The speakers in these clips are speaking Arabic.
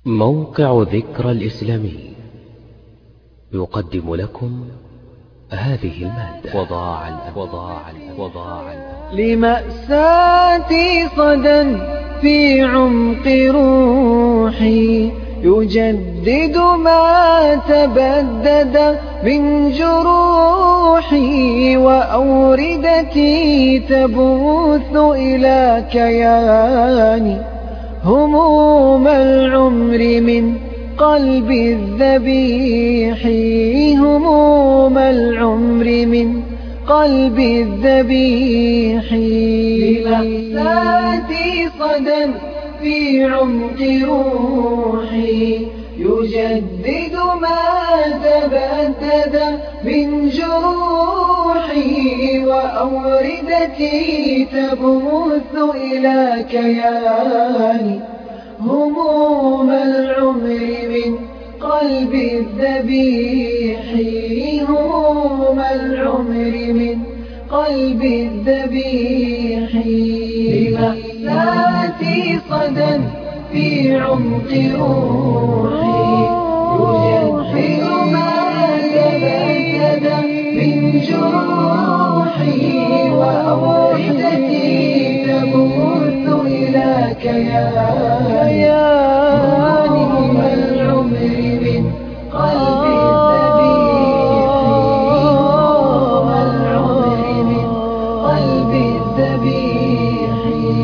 موقع ذكرى الإسلامي يقدم لكم هذه المادة. وضاع لمأساتي صدى في عمق روحي يجدد ما تبدد من جروحي، وأوردتي تبث إلى كياني هموم العمر من قلب الذبيح، هموم العمر من قلب الذبيح. لمأساتي صدى في عمق روحي يجدد ما تبدد من جروحي، وأوردتي تبث إلى كياني هموم العمر من قلب الذبيح، هموم العمر من قلب الذبيح. لمأساتي صدى في عمق روحي يجدد ما تبدد من جروحي، وأوردتي تبث إلى كياني هموم العمر من قلب الذبيح، هموم العمر من قلب الذبيح.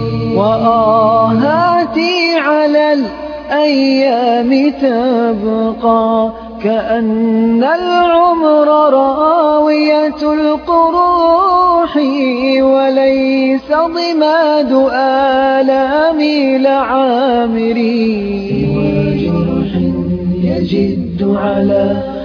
وآهاتي على الأيام تبقى كأن العمر راوية القروح، وليس ضماد آلامي لعامري سوى جرح يجد على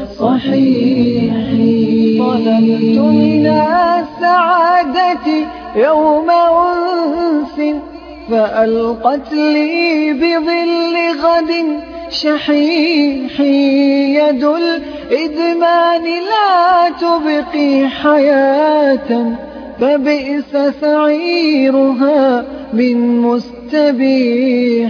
صحيحي. طلبت من السعادة يوم أنس فألقت لي بظل غد شحيح، يد الإدمان لا تبقي حياة فبئس سعيرها من مستبيح.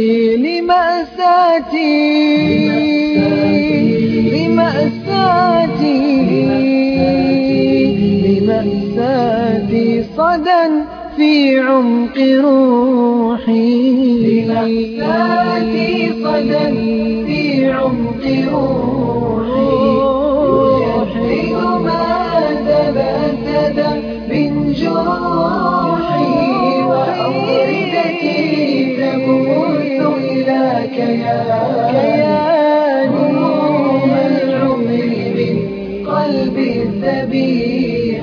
لمأساتي صدى في عمق روحي، لمأساتي صدى في عمق روحي يجدد ما تبدد من جروحي، وأوردتي تبث إلى كياني هموم العمر من قلب الذبيح،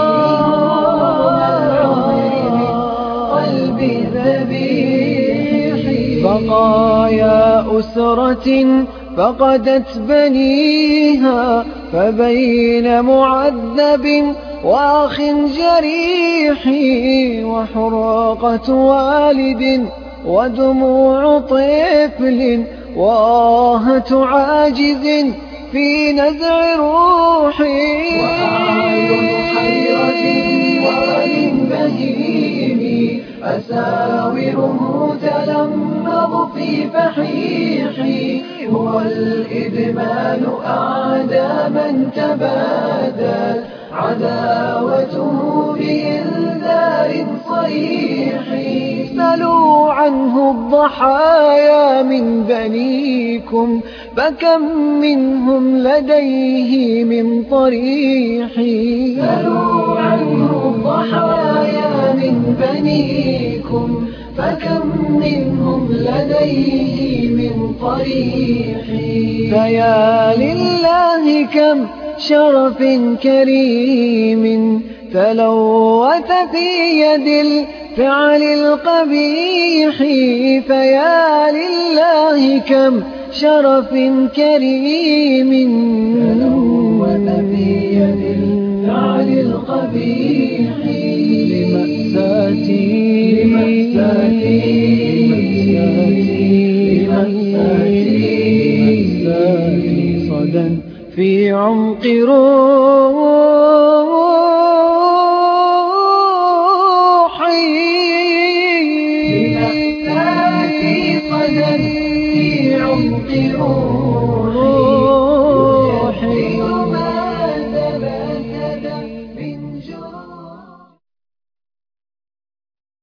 بقايا أسرة فقدت بنيها فبين معذب وأخ جريح، وحرقة والد ودموع طفل وآهة عاجز في نزع روحي، وأعين حيرة واد بهيم أساوره تلمض في فحيحي. هو الإدمان أعدى من تبادل عداوته بإنذار صريح. سلوا عنه الضحايا من بنيكم فكم منهم لديه من طريح. سلوا عنه الضحايا من بنيكم فكم منهم لديه من طريح. فيا لله كم شرف كريم تلوث في يد الفعل القبيح. فيا لله كم شرف كريم تلوث في يد الفعل القبيح. لمأساتي صدى في عمق روحي، لمأساتي صدى في ينقرون